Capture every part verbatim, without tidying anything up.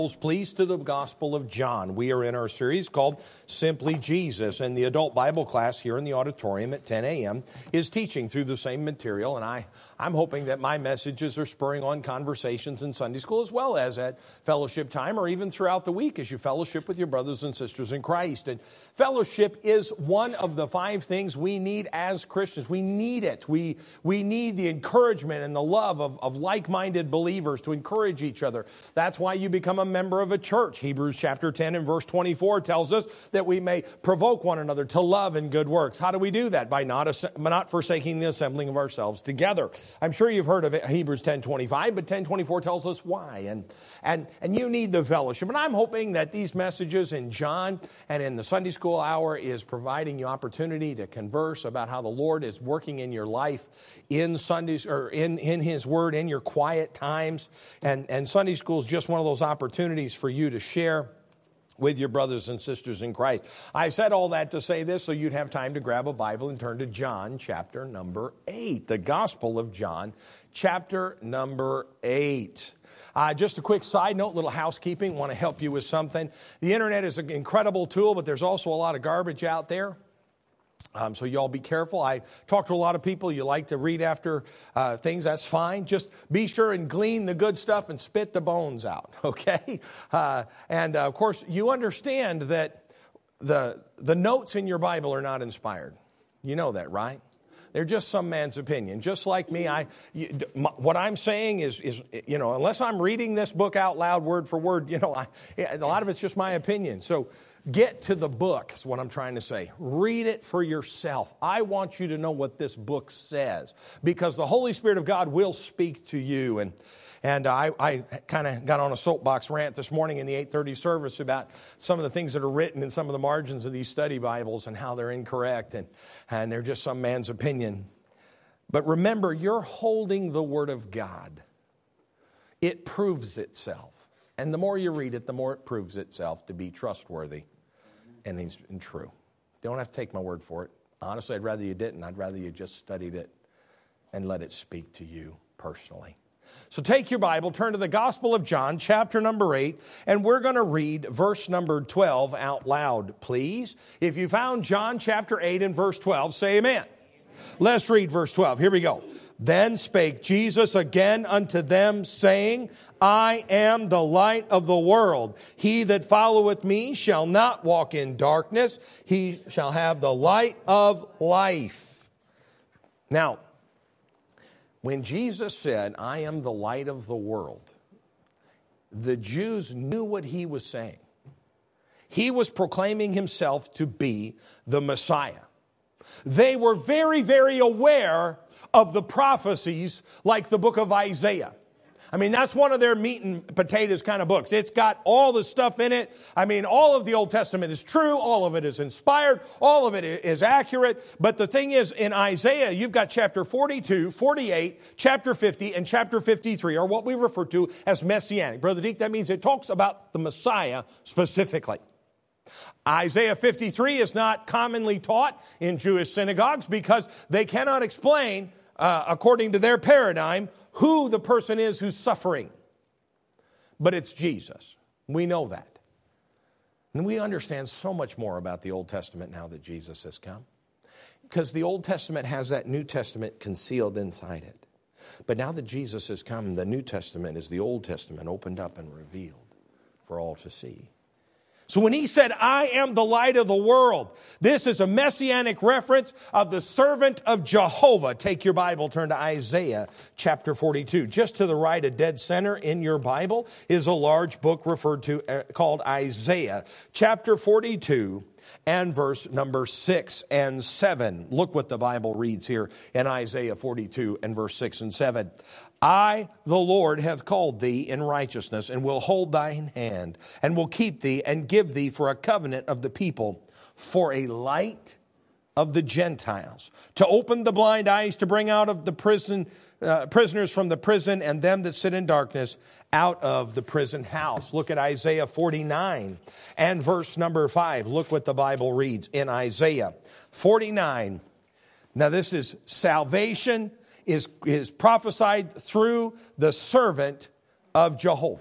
Please to the Gospel of John. We are in our series called Simply Jesus, and the adult Bible class here in the auditorium at ten a.m. is teaching through the same material, and I, I'm hoping that my messages are spurring on conversations in Sunday school as well as at fellowship time or even throughout the week as you fellowship with your brothers and sisters in Christ. And fellowship is one of the five things we need as Christians. We need it. We, we need the encouragement and the love of, of like-minded believers to encourage each other. That's why you become a member of a church. Hebrews chapter ten and verse twenty-four tells us that we may provoke one another to love and good works. How do we do that? By not, not forsaking the assembling of ourselves together. I'm sure you've heard of it, Hebrews ten twenty-five, but ten twenty-four tells us why. And, and, and you need the fellowship. And I'm hoping that these messages in John and in the Sunday school hour is providing you opportunity to converse about how the Lord is working in your life in Sundays or in, in His Word, in your quiet times. And, and Sunday school is just one of those opportunities for you to share with your brothers and sisters in Christ. I said all that to say this so you'd have time to grab a Bible and turn to John chapter number eight, the Gospel of John chapter number eight. Uh, just a quick side note, little housekeeping, want to help you with something. The internet is an incredible tool, but there's also a lot of garbage out there. Um, so you all be careful. I talk to a lot of people. You like to read after uh, things. That's fine. Just be sure and glean the good stuff and spit the bones out. Okay. Uh, and uh, of course, you understand that the the notes in your Bible are not inspired. You know that, right? They're just some man's opinion. Just like me, I you, my, what I'm saying is is you know unless I'm reading this book out loud, word for word, you know, I, a lot of it's just my opinion. So. Get to the book is what I'm trying to say. Read it for yourself. I want you to know what this book says because the Holy Spirit of God will speak to you. And and I, I kind of got on a soapbox rant this morning in the eight thirty service about some of the things that are written in some of the margins of these study Bibles and how they're incorrect and, and they're just some man's opinion. But remember, you're holding the Word of God. It proves itself. And the more you read it, the more it proves itself to be trustworthy and, and true. You don't have to take my word for it. Honestly, I'd rather you didn't. I'd rather you just studied it and let it speak to you personally. So take your Bible, turn to the Gospel of John, chapter number eight, and we're going to read verse number twelve out loud, please. If you found John chapter eight and verse twelve, say amen. Amen. Let's read verse twelve. Here we go. Then spake Jesus again unto them, saying, I am the light of the world. He that followeth me shall not walk in darkness. He shall have the light of life. Now, when Jesus said, I am the light of the world, the Jews knew what he was saying. He was proclaiming himself to be the Messiah. They were very, very aware of the prophecies like the book of Isaiah. I mean, that's one of their meat and potatoes kind of books. It's got all the stuff in it. I mean, all of the Old Testament is true. All of it is inspired. All of it is accurate. But the thing is, in Isaiah, you've got chapter forty-two, forty-eight, chapter fifty, and chapter fifty-three are what we refer to as messianic. Brother Deke, that means it talks about the Messiah specifically. Isaiah fifty-three is not commonly taught in Jewish synagogues because they cannot explain, uh, according to their paradigm, who the person is who's suffering. But it's Jesus. We know that. And we understand so much more about the Old Testament now that Jesus has come. Because the Old Testament has that New Testament concealed inside it. But now that Jesus has come, the New Testament is the Old Testament opened up and revealed for all to see. So when he said, I am the light of the world, this is a messianic reference of the servant of Jehovah. Take your Bible, turn to Isaiah chapter forty-two. Just to the right, a dead center in your Bible is a large book referred to uh, called Isaiah chapter forty-two and verse number six and seven. Look what the Bible reads here in Isaiah forty-two and verse six and seven. I, the Lord, have called thee in righteousness, and will hold thine hand, and will keep thee, and give thee for a covenant of the people, for a light of the Gentiles, to open the blind eyes, to bring out of the prison uh, prisoners from the prison, and them that sit in darkness out of the prison house. Look at Isaiah forty-nine and verse number five. Look what the Bible reads in Isaiah forty-nine. Now this is salvation is, is prophesied through the servant of Jehovah.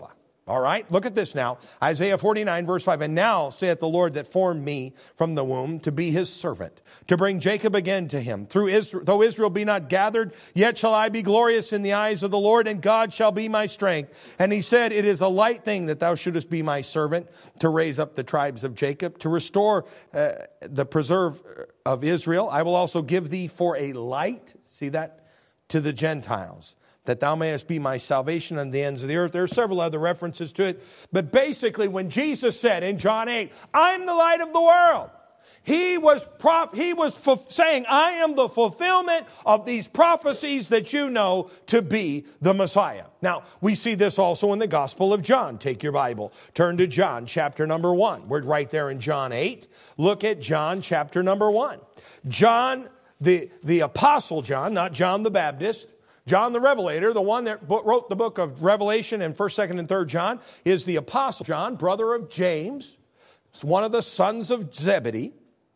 All right, look at this now. Isaiah forty-nine, verse five. And now saith the Lord that formed me from the womb to be his servant, to bring Jacob again to him. Through Israel, though Israel be not gathered, yet shall I be glorious in the eyes of the Lord, and God shall be my strength. And he said, it is a light thing that thou shouldest be my servant, to raise up the tribes of Jacob, to restore uh, the preserve of Israel. I will also give thee for a light, see that, to the Gentiles, that thou mayest be my salvation on the ends of the earth. There are several other references to it. But basically, when Jesus said in John eight, I'm the light of the world, he was prof- he was f- saying, I am the fulfillment of these prophecies that you know to be the Messiah. Now, we see this also in the Gospel of John. Take your Bible. Turn to John chapter number one. We're right there in John eight. Look at John chapter number one. John, the, the Apostle John, not John the Baptist, John the Revelator, the one that wrote the book of Revelation and first, second, and third John, is the Apostle John, brother of James. It's one of the sons of Zebedee.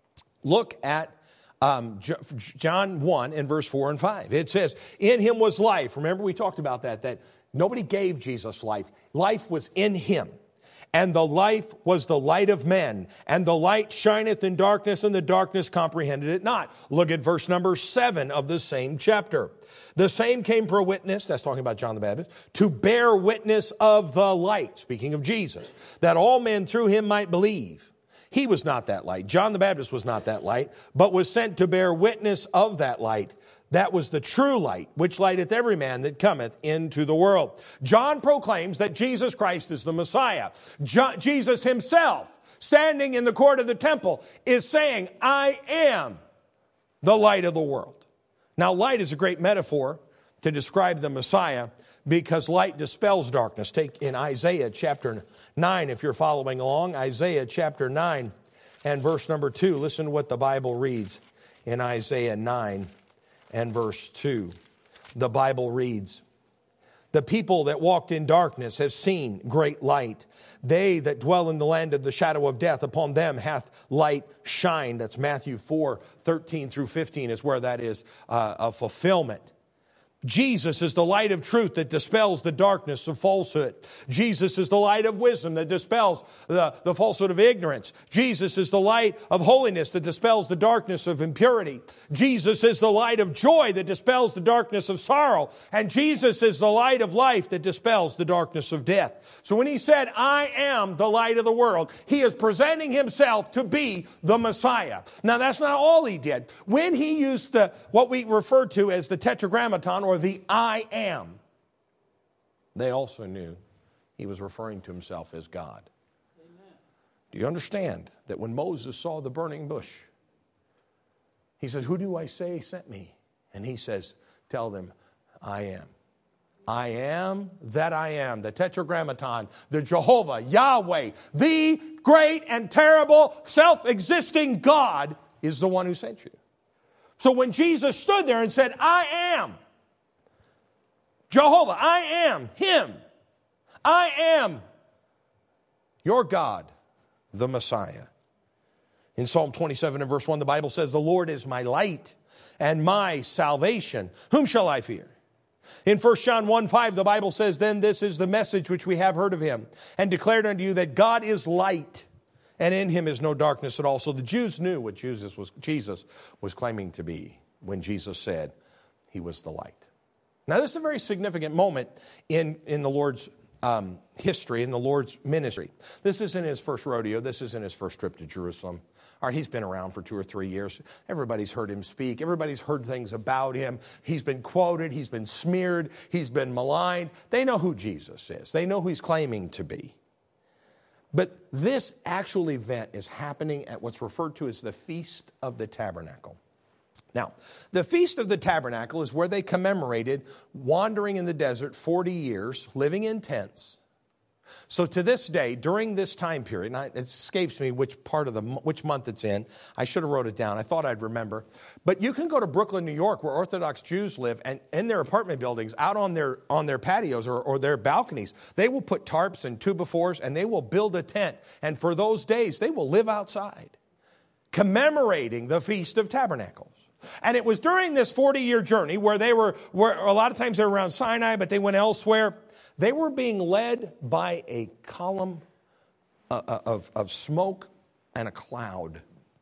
Look at um, John one and verse four and five. It says, in him was life. Remember, we talked about that, that nobody gave Jesus life. Life was in him. And the life was the light of men. And the light shineth in darkness, and the darkness comprehended it not. Look at verse number seven of the same chapter. The same came for a witness, that's talking about John the Baptist, to bear witness of the light, speaking of Jesus, that all men through him might believe. He was not that light. John the Baptist was not that light, but was sent to bear witness of that light. That was the true light, which lighteth every man that cometh into the world. John proclaims that Jesus Christ is the Messiah. John, Jesus himself, standing in the court of the temple, is saying, I am the light of the world. Now, light is a great metaphor to describe the Messiah because light dispels darkness. Take in Isaiah chapter nine, if you're following along, Isaiah chapter nine and verse number two. Listen to what the Bible reads in Isaiah nine and verse two. The Bible reads, the people that walked in darkness have seen great light. They that dwell in the land of the shadow of death, upon them hath light shined. That's Matthew four, thirteen through fifteen is where that is uh, a fulfillment. Jesus is the light of truth that dispels the darkness of falsehood. Jesus is the light of wisdom that dispels the, the falsehood of ignorance. Jesus is the light of holiness that dispels the darkness of impurity. Jesus is the light of joy that dispels the darkness of sorrow. And Jesus is the light of life that dispels the darkness of death. So when he said, I am the light of the world, he is presenting himself to be the Messiah. Now that's not all he did. When he used the, what we refer to as the tetragrammaton, or the I am, they also knew he was referring to himself as God. Amen. Do you understand that when Moses saw the burning bush, he says, who do I say sent me? And he says, tell them, I am. I am that I am, the tetragrammaton, the Jehovah, Yahweh, the great and terrible self-existing God is the one who sent you. So when Jesus stood there and said, I am Jehovah, I am Him. I am your God, the Messiah. In Psalm twenty-seven and verse one, the Bible says, the Lord is my light and my salvation. Whom shall I fear? In First John one five, the Bible says, then this is the message which we have heard of him and declared unto you, that God is light and in him is no darkness at all. So the Jews knew what Jesus was, Jesus was claiming to be when Jesus said he was the light. Now, this is a very significant moment in, in the Lord's um, history, in the Lord's ministry. This isn't his first rodeo. This isn't his first trip to Jerusalem. All right, he's been around for two or three years. Everybody's heard him speak. Everybody's heard things about him. He's been quoted. He's been smeared. He's been maligned. They know who Jesus is. They know who he's claiming to be. But this actual event is happening at what's referred to as the Feast of the Tabernacle. Now, the Feast of the Tabernacle is where they commemorated wandering in the desert forty years, living in tents. So to this day, during this time period, and it escapes me which part of the, which month it's in. I should have wrote it down. I thought I'd remember. But you can go to Brooklyn, New York, where Orthodox Jews live, and in their apartment buildings, out on their on their patios or, or their balconies, they will put tarps and two-by-fours, and they will build a tent. And for those days, they will live outside, commemorating the Feast of Tabernacles. And it was during this forty-year journey where they were, where a lot of times they were around Sinai, but they went elsewhere, They were being led by a column of, of smoke and a cloud.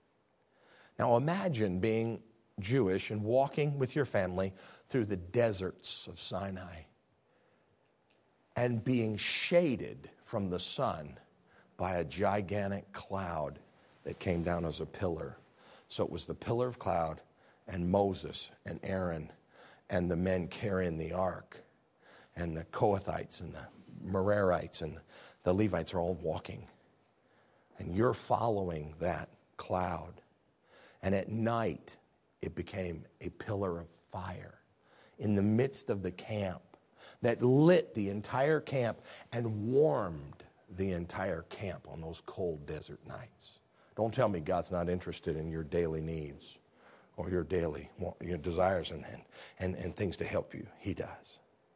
Now imagine being Jewish and walking with your family through the deserts of Sinai and being shaded from the sun by a gigantic cloud that came down as a pillar. So it was the pillar of cloud and Moses and Aaron and the men carrying the ark, and the Kohathites and the Merarites and the Levites are all walking. And you're following that cloud. And at night, it became a pillar of fire in the midst of the camp that lit the entire camp and warmed the entire camp on those cold desert nights. Don't tell me God's not interested in your daily needs or your daily your desires and, and, and things to help you. He does.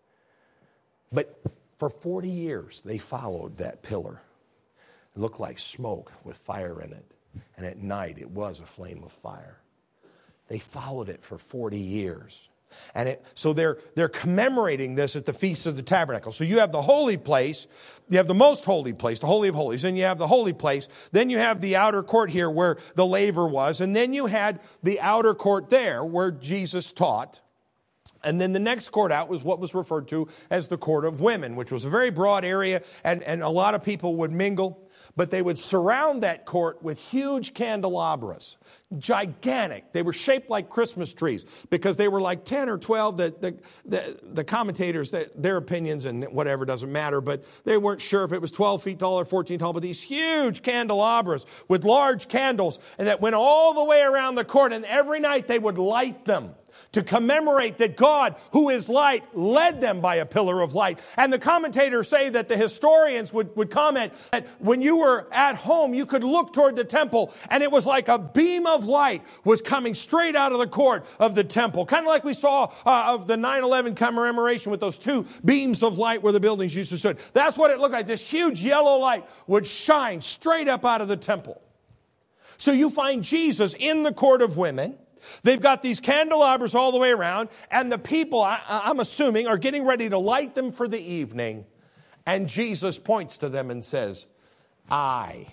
But for forty years, they followed that pillar. It looked like smoke with fire in it. And at night, it was a flame of fire. They followed it for forty years. And it, so they're, they're commemorating this at the Feast of the Tabernacle. So you have the holy place, you have the most holy place, the Holy of Holies, and you have the holy place. Then you have the outer court here where the laver was. And then you had the outer court there where Jesus taught. And then the next court out was what was referred to as the court of women, which was a very broad area, and, and a lot of people would mingle. But they would surround that court with huge candelabras, gigantic. They were shaped like Christmas trees because they were like ten or twelve. The, the, the, the commentators, their opinions and whatever doesn't matter, but they weren't sure if it was twelve feet tall or fourteen tall. But these huge candelabras with large candles, and that went all the way around the court, and every night they would light them to commemorate that God, who is light, led them by a pillar of light. And the commentators say that the historians would, would comment that when you were at home, you could look toward the temple, and it was like a beam of light was coming straight out of the court of the temple. Kind of like we saw uh, of the nine eleven commemoration with those two beams of light where the buildings used to stand. That's what it looked like. This huge yellow light would shine straight up out of the temple. So you find Jesus in the court of women. They've got these candelabras all the way around, and the people, I, I'm assuming, are getting ready to light them for the evening. And Jesus points to them and says, I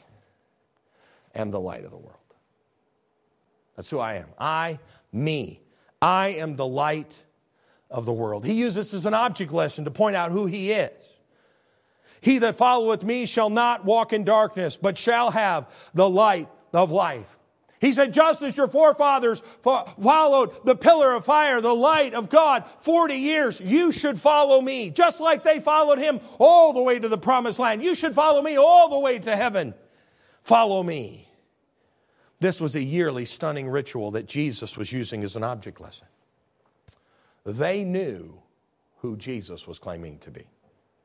am the light of the world. That's who I am. I, me. I am the light of the world. He uses this as an object lesson to point out who he is. He that followeth me shall not walk in darkness, but shall have the light of life. He said, just as your forefathers followed the pillar of fire, the light of God, forty years, you should follow me. Just like they followed him all the way to the promised land. You should follow me all the way to heaven. Follow me. This was a yearly stunning ritual that Jesus was using as an object lesson. They knew who Jesus was claiming to be.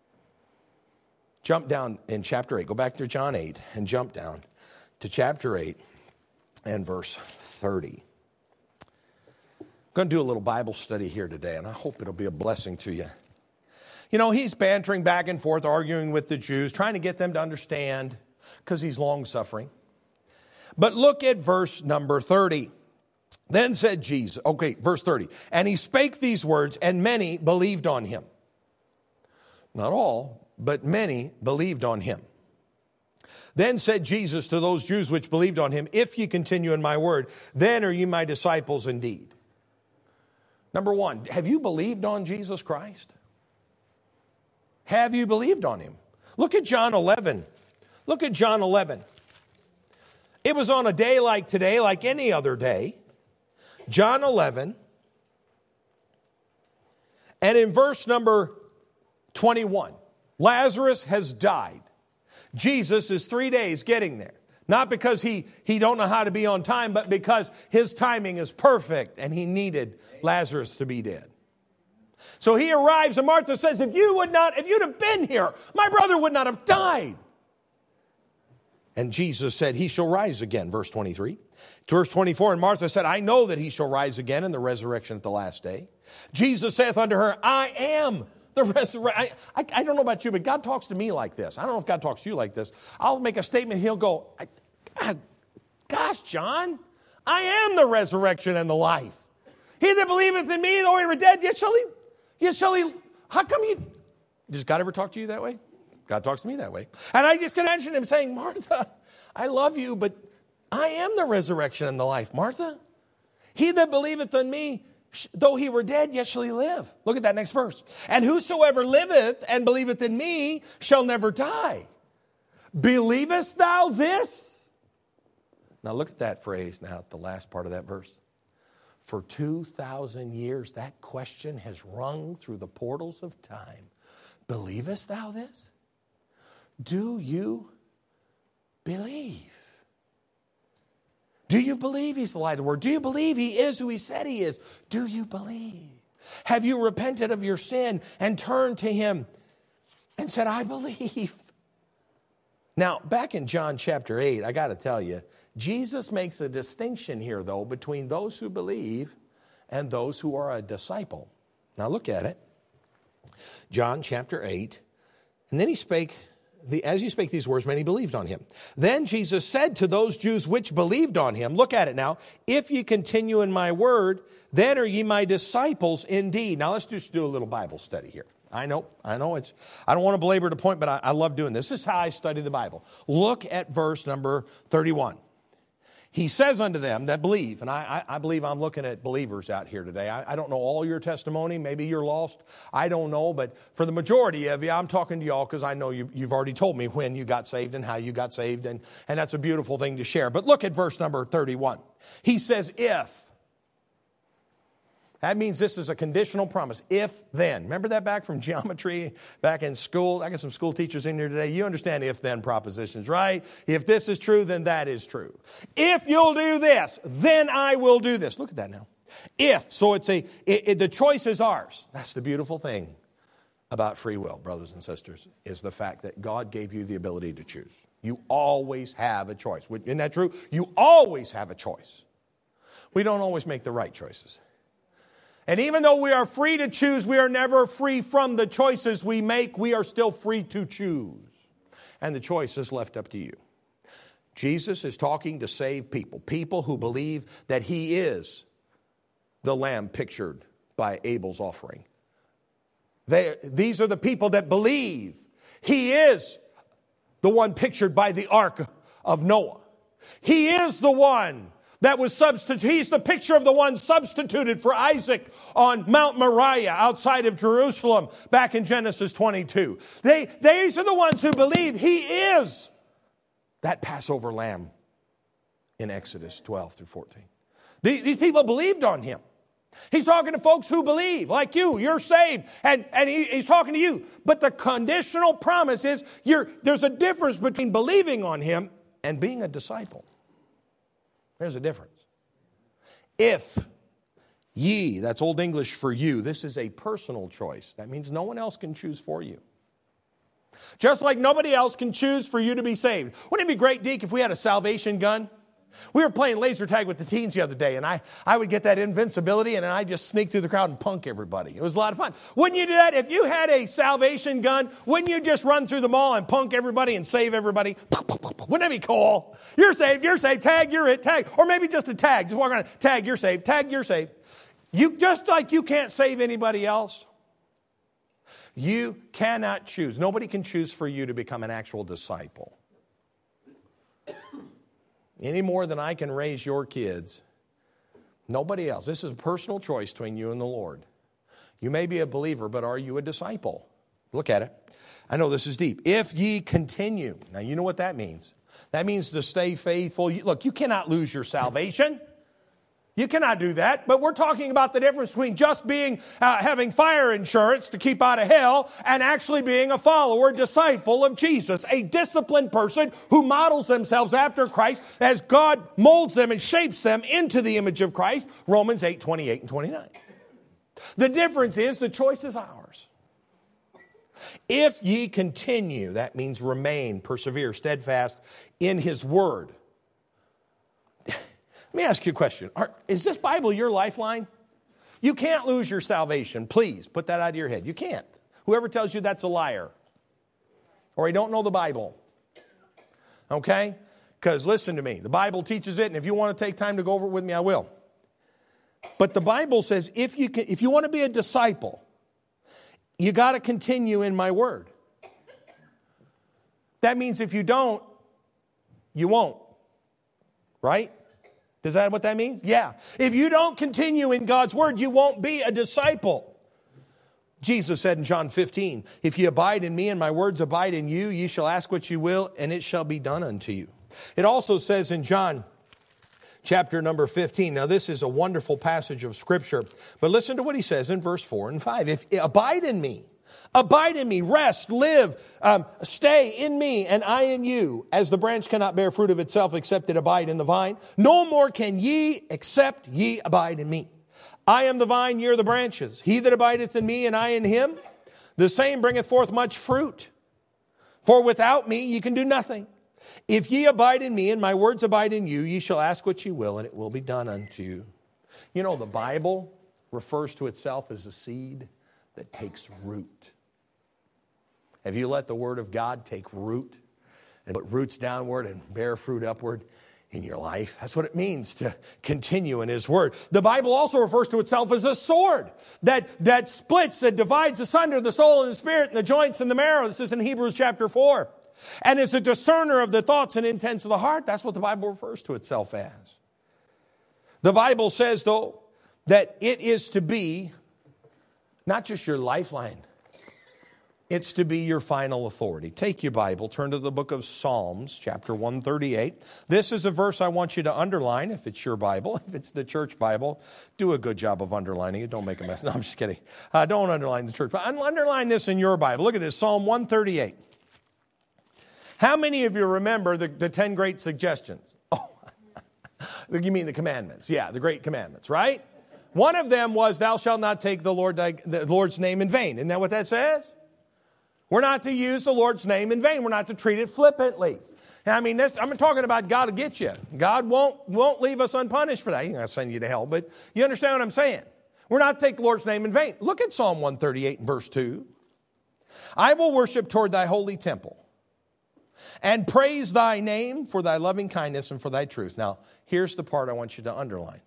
Jump down in chapter eight. Go back to John eight and jump down to chapter eight. And verse thirty. I'm going to do a little Bible study here today, and I hope it'll be a blessing to you. You know, he's bantering back and forth, arguing with the Jews, trying to get them to understand, because he's long-suffering. But look at verse number thirty. Then said Jesus, okay, verse thirty, and he spake these words, and many believed on him. Not all, but many believed on him. Then said Jesus to those Jews which believed on him, if ye continue in my word, then are ye my disciples indeed. Number one, have you believed on Jesus Christ? Have you believed on him? Look at John eleven. Look at John eleven. It was on a day like today, like any other day. John eleven. And in verse number twenty-one, Lazarus has died. Jesus is three days getting there. Not because he, he don't know how to be on time, but because his timing is perfect and he needed Lazarus to be dead. So he arrives and Martha says, if you would not, if you'd have been here, my brother would not have died. And Jesus said, he shall rise again, verse twenty-three. Verse twenty-four, and Martha said, I know that he shall rise again in the resurrection at the last day. Jesus saith unto her, I am the resurrection. I, I, I don't know about you, but God talks to me like this. I don't know if God talks to you like this. I'll make a statement, he'll go, I, I, gosh, John, I am the resurrection and the life. He that believeth in me, though he were dead, yet shall he, yet shall he, how come you, Does God ever talk to you that way? God talks to me that way. And I just can imagine him saying, Martha, I love you, but I am the resurrection and the life, Martha. He that believeth on me, though he were dead, yet shall he live. Look at that next verse. And whosoever liveth and believeth in me shall never die. Believest thou this? Now look at that phrase now at the last part of that verse. For two thousand years, that question has rung through the portals of time. Believest thou this? Do you believe? Do you believe he's the light of the world? Do you believe he is who he said he is? Do you believe? Have you repented of your sin and turned to him and said, I believe? Now, back in John chapter eight, I got to tell you, Jesus makes a distinction here, though, between those who believe and those who are a disciple. Now, look at it. John chapter eight. And then he spake, the, as he spake these words, many believed on him. Then Jesus said to those Jews which believed on him, look at it now, if ye continue in my word, then are ye my disciples indeed. Now, let's just do a little Bible study here. I know, I know it's, I don't want to belabor the point, but I, I love doing this. This is how I study the Bible. Look at verse number thirty-one. He says unto them that believe, and I, I, I believe I'm looking at believers out here today. I, I don't know all your testimony. Maybe you're lost. I don't know. But for the majority of you, I'm talking to y'all because I know you, you've already told me when you got saved and how you got saved. And, and that's a beautiful thing to share. But look at verse number thirty-one. He says, if. That means this is a conditional promise. If then. Remember that back from geometry, back in school? I got some school teachers in here today. You understand if then propositions, right? If this is true, then that is true. If you'll do this, then I will do this. Look at that now. If. So it's a, it, it, the choice is ours. That's the beautiful thing about free will, brothers and sisters, is the fact that God gave you the ability to choose. You always have a choice. Isn't that true? You always have a choice. We don't always make the right choices. And even though we are free to choose, we are never free from the choices we make. We are still free to choose. And the choice is left up to you. Jesus is talking to save people. People who believe that he is the lamb pictured by Abel's offering. They, these are the people that believe he is the one pictured by the ark of Noah. He is the one that was substituted. He's the picture of the one substituted for Isaac on Mount Moriah outside of Jerusalem back in Genesis twenty-two. They, these are the ones who believe he is that Passover lamb in Exodus twelve through fourteen. These, these people believed on him. He's talking to folks who believe, like you, you're saved, and, and he, he's talking to you. But the conditional promise is you're, there's a difference between believing on him and being a disciple. There's a difference. If ye, that's Old English for you, this is a personal choice. That means no one else can choose for you. Just like nobody else can choose for you to be saved. Wouldn't it be great, Deke, if we had a salvation gun? We were playing laser tag with the teens the other day, and I, I would get that invincibility, and I'd just sneak through the crowd and punk everybody. It was a lot of fun. Wouldn't you do that? If you had a salvation gun, wouldn't you just run through the mall and punk everybody and save everybody? Wouldn't that be cool? You're saved, you're saved, tag, you're it, tag. Or maybe just a tag. Just walk around, tag, you're saved, tag, you're saved. You, just like you can't save anybody else, you cannot choose. Nobody can choose for you to become an actual disciple. Any more than I can raise your kids. Nobody else. This is a personal choice between you and the Lord. You may be a believer, but are you a disciple? Look at it. I know this is deep. If ye continue. Now, you know what that means. That means to stay faithful. Look, you cannot lose your salvation. You cannot do that. But we're talking about the difference between just being, uh, having fire insurance to keep out of hell and actually being a follower, disciple of Jesus. A disciplined person who models themselves after Christ as God molds them and shapes them into the image of Christ. Romans eight, twenty-eight and twenty-nine. The difference is the choice is ours. If ye continue, that means remain, persevere, steadfast in his word. Let me ask you a question. Are, is this Bible your lifeline? You can't lose your salvation. Please put that out of your head. You can't. Whoever tells you that's a liar. Or he don't know the Bible. Okay? Because listen to me. The Bible teaches it, and if you want to take time to go over it with me, I will. But the Bible says if you can, if you want to be a disciple, you got to continue in my word. That means if you don't, you won't. Right? Is that what that means? Yeah. If you don't continue in God's word, you won't be a disciple. Jesus said in John fifteen, if you abide in me and my words abide in you, ye shall ask what you will, and it shall be done unto you. It also says in John chapter number fifteen, now this is a wonderful passage of Scripture, but listen to what he says in verse four and five. If abide in me, abide in me, rest, live, um, stay in me, and I in you, as the branch cannot bear fruit of itself except it abide in the vine, no more can ye except ye abide in me. I am the vine, ye are the branches. He that abideth in me and I in him, the same bringeth forth much fruit. For without me ye can do nothing. If ye abide in me and my words abide in you, ye shall ask what ye will, and it will be done unto you. You know, the Bible refers to itself as a seed that takes root. Have you let the Word of God take root and put roots downward and bear fruit upward in your life? That's what it means to continue in His Word. The Bible also refers to itself as a sword that, that splits, that divides asunder the soul and the spirit and the joints and the marrow. This is in Hebrews chapter four. And is a discerner of the thoughts and intents of the heart. That's what the Bible refers to itself as. The Bible says, though, that it is to be not just your lifeline. It's to be your final authority. Take your Bible, turn to the book of Psalms, chapter one thirty-eight. This is a verse I want you to underline if it's your Bible. If it's the church Bible, do a good job of underlining it. Don't make a mess. No, I'm just kidding. Uh, don't underline the church Bible. Underline this in your Bible. Look at this, Psalm one thirty-eight. How many of you remember the, the ten great suggestions? Oh, you mean the commandments. Yeah, the great commandments, right? One of them was, thou shalt not take the, Lord thy, the Lord's name in vain. Isn't that what that says? We're not to use the Lord's name in vain. We're not to treat it flippantly. I mean, this, I'm talking about God will get you. God won't, won't leave us unpunished for that. He's not going to send you to hell, but you understand what I'm saying. We're not to take the Lord's name in vain. Look at Psalm one thirty-eight and verse two. I will worship toward thy holy temple and praise thy name for thy loving kindness and for thy truth. Now, here's the part I want you to underline.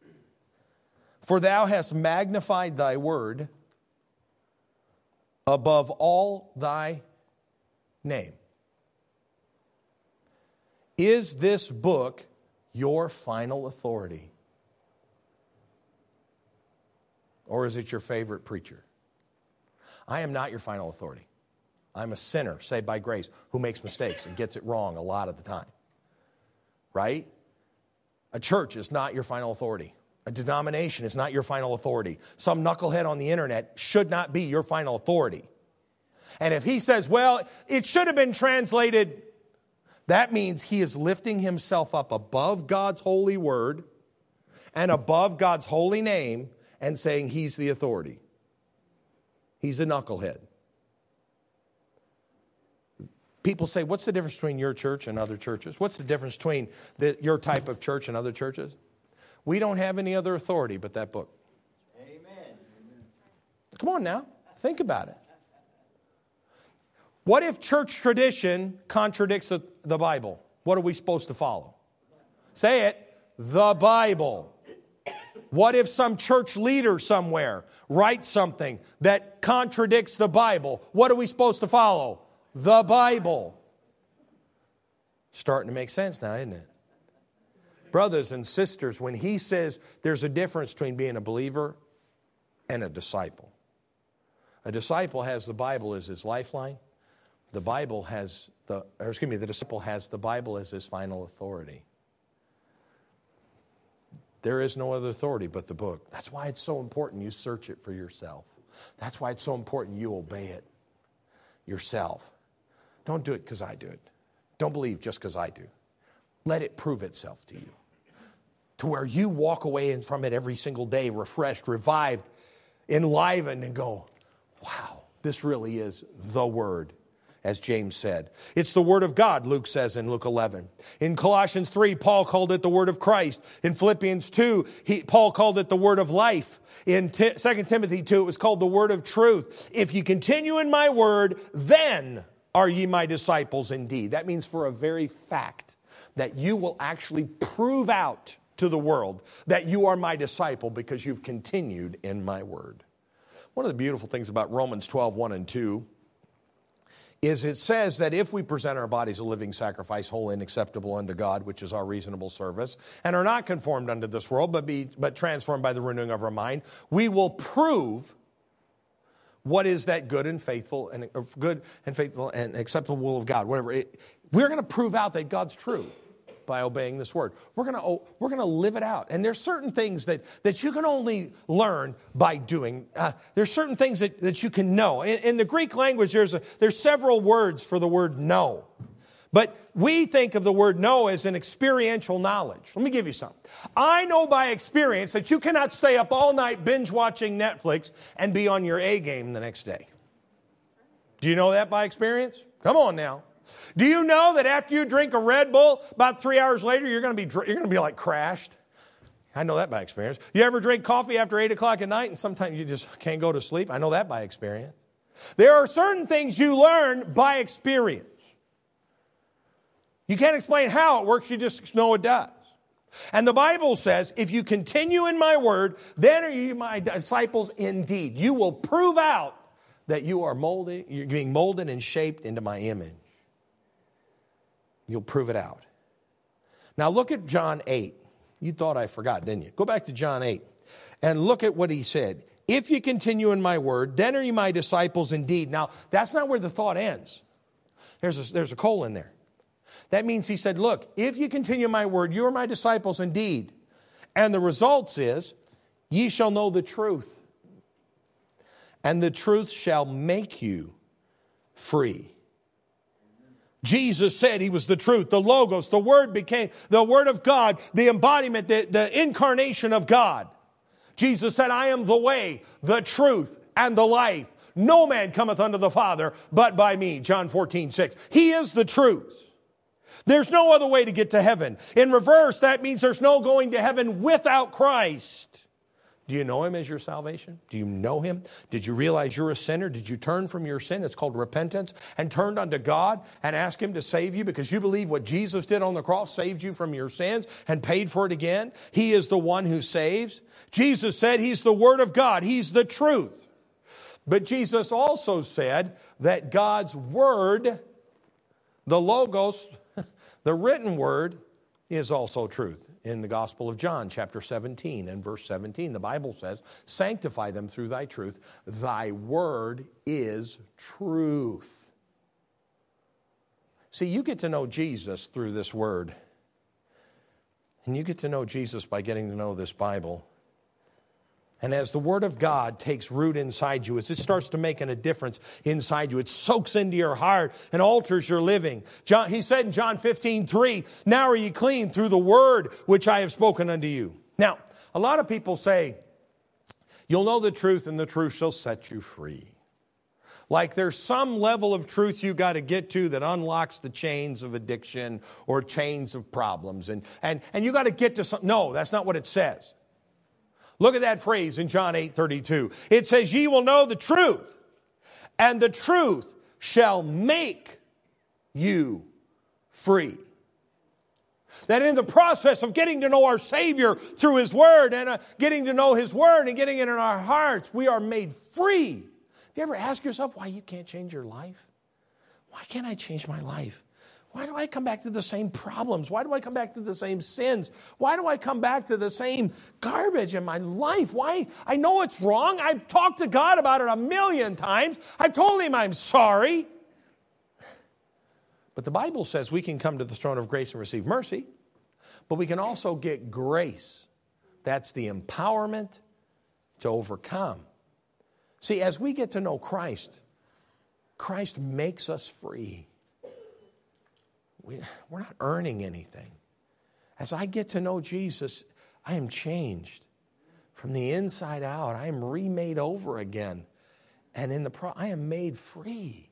For thou hast magnified thy word above all thy name. Is this book your final authority? Or is it your favorite preacher? I am not your final authority. I'm a sinner, saved by grace, who makes mistakes and gets it wrong a lot of the time. Right? A church is not your final authority. A denomination is not your final authority. Some knucklehead on the internet should not be your final authority. And if he says, well, it should have been translated, that means he is lifting himself up above God's holy word and above God's holy name and saying he's the authority. He's a knucklehead. People say, what's the difference between your church and other churches? What's the difference between the, your type of church and other churches? We don't have any other authority but that book. Amen. Come on now. Think about it. What if church tradition contradicts the, the Bible? What are we supposed to follow? Say it. The Bible. What if some church leader somewhere writes something that contradicts the Bible? What are we supposed to follow? The Bible. Starting to make sense now, isn't it? Brothers and sisters, when he says there's a difference between being a believer and a disciple. A disciple has the Bible as his lifeline. The Bible has the, or excuse me, the disciple has the Bible as his final authority. There is no other authority but the book. That's why it's so important you search it for yourself. That's why it's so important you obey it yourself. Don't do it because I do it. Don't believe just because I do. Let it prove itself to you. To where you walk away from it every single day, refreshed, revived, enlivened, and go, wow, this really is the Word, as James said. It's the Word of God, Luke says in Luke eleven. In Colossians three, Paul called it the Word of Christ. In Philippians two, he, Paul called it the Word of life. In T- Second Timothy two, it was called the Word of truth. If you continue in my Word, then are ye my disciples indeed. That means for a very fact that you will actually prove out to the world that you are my disciple because you've continued in my word. One of the beautiful things about Romans twelve, one and two is it says that if we present our bodies a living sacrifice, holy and acceptable unto God, which is our reasonable service, and are not conformed unto this world, but be but transformed by the renewing of our mind, we will prove what is that good and faithful and uh, good and faithful and acceptable will of God. Whatever it, we're going to prove out that God's true by obeying this word. We're going to we're going to live it out. And there's certain things that, that you can only learn by doing. Uh, there's certain things that, that you can know. In, in the Greek language, there's a, there's several words for the word know. But we think of the word know as an experiential knowledge. Let me give you something. I know by experience that you cannot stay up all night binge watching Netflix and be on your A game the next day. Do you know that by experience? Come on now. Do you know that after you drink a Red Bull, about three hours later, you're going to be you're going to be like crashed? I know that by experience. You ever drink coffee after eight o'clock at night and sometimes you just can't go to sleep? I know that by experience. There are certain things you learn by experience. You can't explain how it works, you just know it does. And the Bible says, if you continue in my word, then are you my disciples indeed. You will prove out that you are molded, you're being molded and shaped into my image. You'll prove it out. Now look at John eight. You thought I forgot, didn't you? Go back to John eight and look at what he said. If you continue in my word, then are you my disciples indeed. Now, that's not where the thought ends. There's a, there's a colon there. That means he said, look, if you continue in my word, you are my disciples indeed. And the results is, ye shall know the truth. And the truth shall make you free. Jesus said he was the truth, the Logos, the Word became the Word of God, the embodiment, the, the incarnation of God. Jesus said, I am the way, the truth, and the life. No man cometh unto the Father but by me. John fourteen, six. He is the truth. There's no other way to get to heaven. In reverse, that means there's no going to heaven without Christ. Do you know him as your salvation? Do you know him? Did you realize you're a sinner? Did you turn from your sin? It's called repentance. And turned unto God and ask him to save you because you believe what Jesus did on the cross saved you from your sins and paid for it again? He is the one who saves. Jesus said he's the Word of God. He's the truth. But Jesus also said that God's Word, the Logos, the written Word, is also truth. In the Gospel of John, chapter seventeen and verse seventeen, the Bible says, sanctify them through thy truth. Thy word is truth. See, you get to know Jesus through this word. And you get to know Jesus by getting to know this Bible. And as the Word of God takes root inside you, as it starts to make a difference inside you, it soaks into your heart and alters your living. John, he said in John fifteen, three, now are ye clean through the word which I have spoken unto you. Now, a lot of people say, you'll know the truth and the truth shall set you free. Like there's some level of truth you got to get to that unlocks the chains of addiction or chains of problems. And, and, and you got to get to some, no, that's not what it says. Look at that phrase in John eight thirty-two. It says, ye will know the truth, and the truth shall make you free. That in the process of getting to know our Savior through His Word and uh, getting to know His Word and getting it in our hearts, we are made free. Have you ever asked yourself why you can't change your life? Why can't I change my life? Why do I come back to the same problems? Why do I come back to the same sins? Why do I come back to the same garbage in my life? Why? I know it's wrong. I've talked to God about it a million times. I've told Him I'm sorry. But the Bible says we can come to the throne of grace and receive mercy, but we can also get grace. That's the empowerment to overcome. See, as we get to know Christ, Christ makes us free. We, we're not earning anything. As I get to know Jesus, I am changed from the inside out. I am remade over again. And in the pro- I am made free.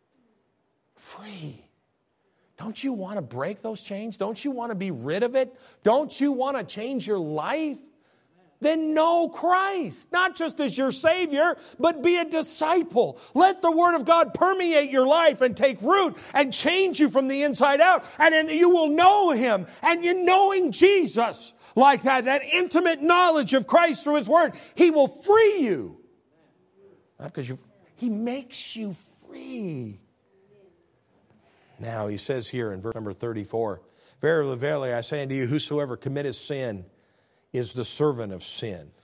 Free. Don't you want to break those chains? Don't you want to be rid of it? Don't you want to change your life? Then know Christ, not just as your Savior, but be a disciple. Let the Word of God permeate your life and take root and change you from the inside out. And then you will know Him. And you knowing Jesus like that, that intimate knowledge of Christ through His Word, He will free you. Not because you, He makes you free. Now, He says here in verse number thirty-four, verily, verily, I say unto you, whosoever committeth sin is the servant of sin. And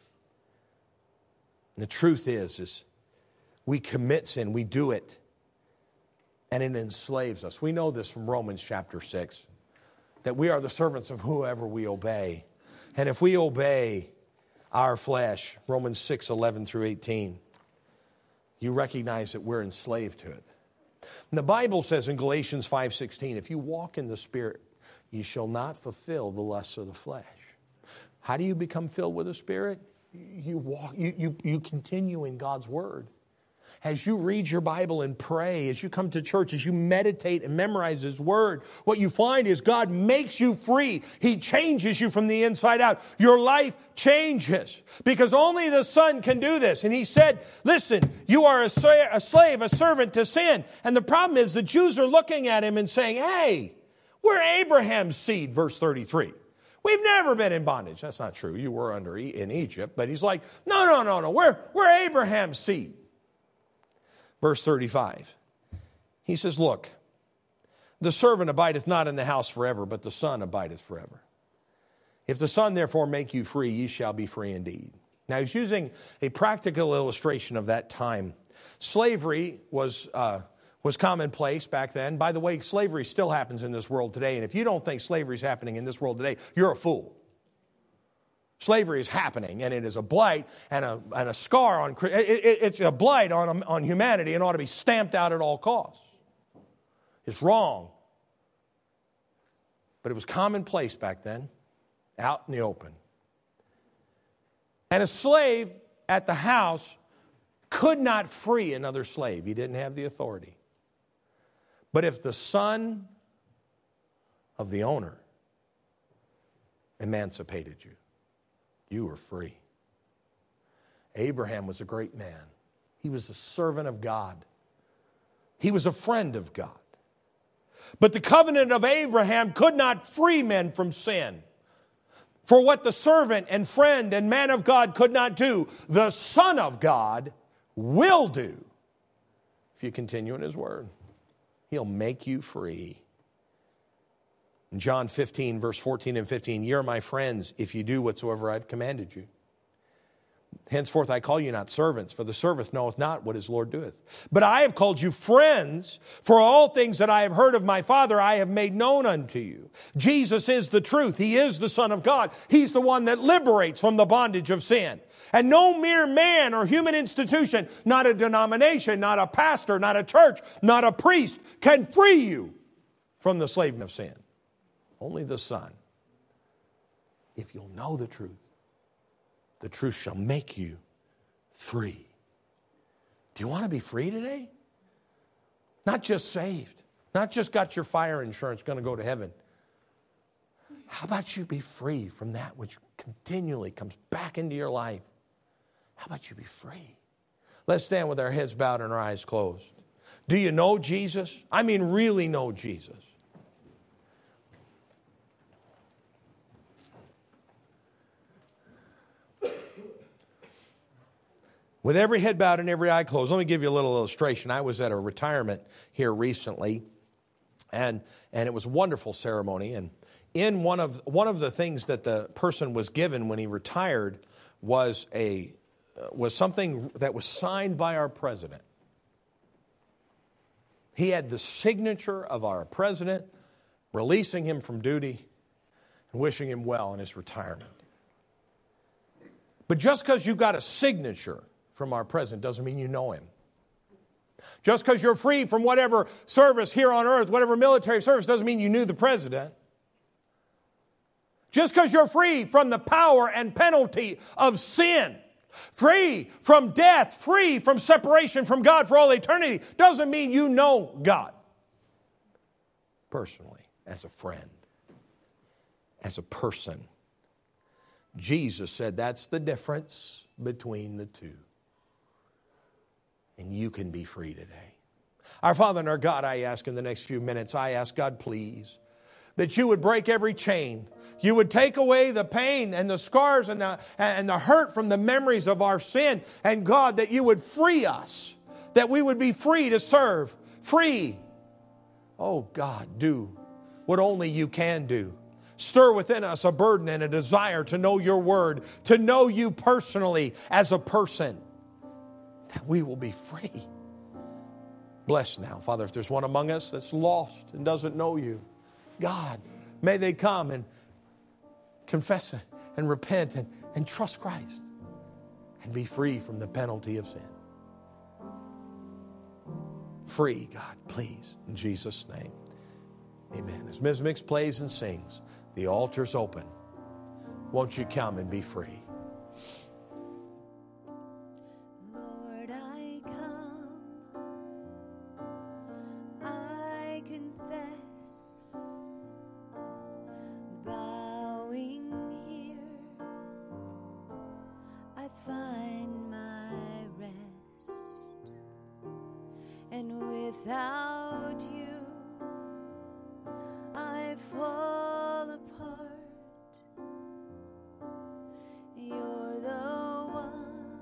the truth is, is we commit sin, we do it, and it enslaves us. We know this from Romans chapter six, that we are the servants of whoever we obey. And if we obey our flesh, Romans six, eleven through eighteen, you recognize that we're enslaved to it. And the Bible says in Galatians five sixteen, if you walk in the Spirit, you shall not fulfill the lusts of the flesh. How do you become filled with the Spirit? You walk, you, you, you continue in God's Word. As you read your Bible and pray, as you come to church, as you meditate and memorize His Word, what you find is God makes you free. He changes you from the inside out. Your life changes because only the Son can do this. And He said, listen, you are a slave, a servant to sin. And the problem is the Jews are looking at Him and saying, hey, we're Abraham's seed, verse thirty-three. We've never been in bondage. That's not true. You were under in Egypt. But He's like, no, no, no, no. We're, we're Abraham's seed. Verse thirty-five, He says, look, the servant abideth not in the house forever, but the Son abideth forever. If the Son therefore make you free, ye shall be free indeed. Now, He's using a practical illustration of that time. Slavery was, uh, was commonplace back then. By the way, slavery still happens in this world today. And if you don't think slavery is happening in this world today, you're a fool. Slavery is happening, and it is a blight and a, and a scar on, it, it, it's a blight on, on humanity and ought to be stamped out at all costs. It's wrong. But it was commonplace back then, out in the open. And a slave at the house could not free another slave. He didn't have the authority. But if the son of the owner emancipated you, you were free. Abraham was a great man. He was a servant of God. He was a friend of God. But the covenant of Abraham could not free men from sin. For what the servant and friend and man of God could not do, the Son of God will do. If you continue in His Word, He'll make you free. In John fifteen, verse fourteen and fifteen, ye are my friends if you do whatsoever I've commanded you. Henceforth I call you not servants, for the servant knoweth not what his Lord doeth. But I have called you friends, for all things that I have heard of my Father I have made known unto you. Jesus is the truth. He is the Son of God. He's the one that liberates from the bondage of sin. And no mere man or human institution, not a denomination, not a pastor, not a church, not a priest, can free you from the slavery of sin. Only the Son. If you'll know the truth, the truth shall make you free. Do you want to be free today? Not just saved. Not just got your fire insurance, going to go to heaven. How about you be free from that which continually comes back into your life? How about you be free? Let's stand with our heads bowed and our eyes closed. Do you know Jesus? I mean, really know Jesus. With every head bowed and every eye closed, let me give you a little illustration. I was at a retirement here recently, and, and it was a wonderful ceremony. And in one of, one of the things that the person was given when he retired was, a, was something that was signed by our president. He had the signature of our president releasing him from duty and wishing him well in his retirement. But just because you got a signature from our president doesn't mean you know him. Just because you're free from whatever service here on earth, whatever military service, doesn't mean you knew the president. Just because you're free from the power and penalty of sin, free from death, free from separation from God for all eternity, doesn't mean you know God personally, as a friend, as a person. Jesus said that's the difference between the two. And you can be free today. Our Father and our God, I ask in the next few minutes, I ask God, please, that you would break every chain You would take away the pain and the scars and the, and the hurt from the memories of our sin. And God, that you would free us. That we would be free to serve. Free. Oh God, do what only you can do. Stir within us a burden and a desire to know your word. To know you personally as a person. That we will be free. Bless now, Father, if there's one among us that's lost and doesn't know you. God, may they come and confess it and repent and, and trust Christ and be free from the penalty of sin. Free, God, please, in Jesus' name. Amen. As Miz Mix plays and sings, the altar's open. Won't you come and be free? Lord, I come. I confess. Bowing here, I find my rest. And without you, I fall apart. You're the one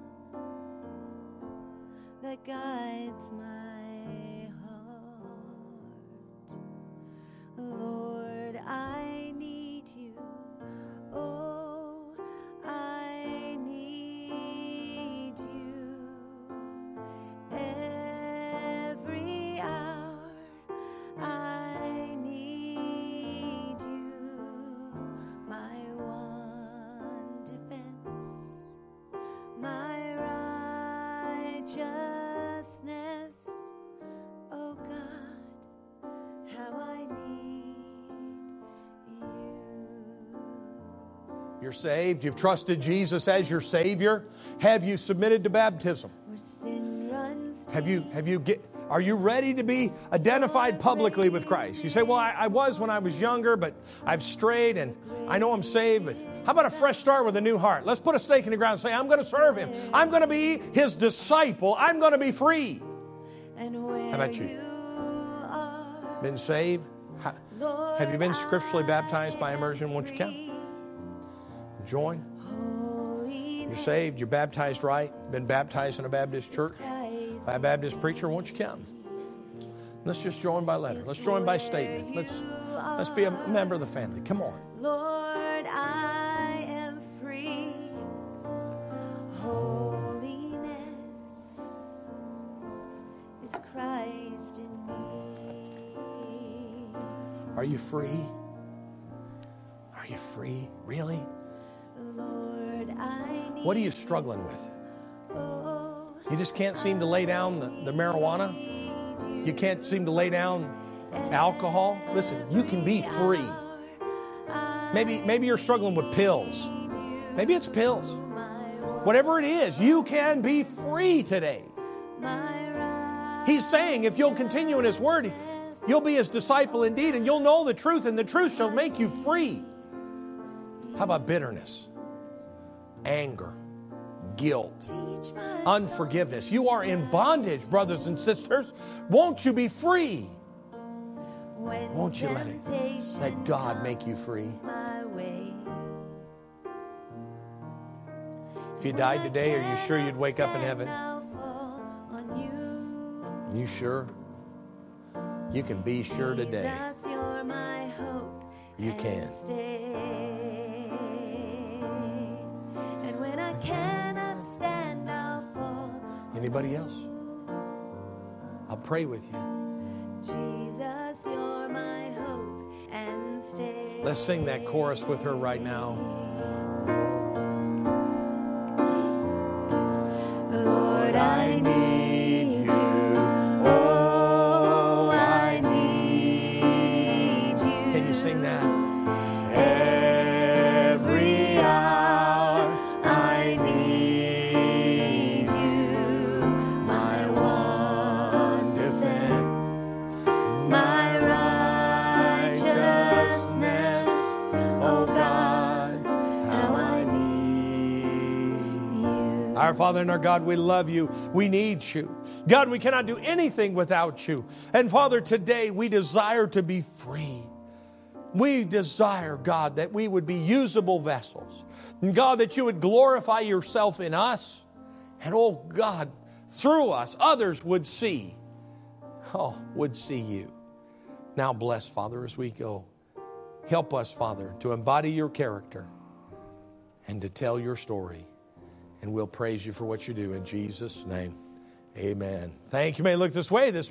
that guides my heart. Lord, I need you. Oh, I need you. Every hour I need you. My one defense, my righteousness. Oh God, how I need you. You're saved. You've trusted Jesus as your Savior. Have you submitted to baptism? Where sin runs Have you, have you get, are you ready to be identified publicly with Christ? You say, well, I, I was when I was younger, but I've strayed and I know I'm saved, but how about a fresh start with a new heart? Let's put a stake in the ground and say, I'm going to serve Him. I'm going to be His disciple. I'm going to be free. How about you? Been saved? Ha- Have you been scripturally baptized by immersion? Won't you come? Join. You're saved. You're baptized right. Been baptized in a Baptist church by a Baptist preacher. Won't you come? Let's just join by letter. Let's join by statement. Let's let's be a member of the family. Come on. Lord, I am free. Holiness is Christ in me. Are you free? Are you free? Really? Lord, I need What are you struggling with? Oh, You just can't seem to lay down the, the marijuana? You can't seem to lay down alcohol? Listen, you can be free. Maybe, maybe you're struggling with pills. Maybe it's pills. Whatever it is, you can be free today. He's saying if you'll continue in His Word, you'll be His disciple indeed, and you'll know the truth, and the truth shall make you free. How about bitterness, anger, guilt, unforgiveness? You are in bondage, brothers and sisters. Won't you be free? Won't you let it, let God make you free? If you died today, are you sure you'd wake up in heaven? You sure? You can be sure today. You can. And when I cannot stand, I'll fall. Anybody else? I'll pray with you. Jesus, you're my hope and stay. Let's sing that chorus with her right now. Lord, I need you. Oh, I need you. Can you sing that? Every hour I need you. My one defense, my righteousness. Oh God, how I need you. Our Father and our God, we love you. We need you. God, we cannot do anything without you. And Father, today we desire to be free. We desire, God, that we would be usable vessels. And God, that you would glorify yourself in us. And oh God, through us, others would see, oh, would see you. Now bless, Father, as we go. Help us, Father, to embody your character and to tell your story. And we'll praise you for what you do in Jesus' name. Amen. Thank you. May look this way this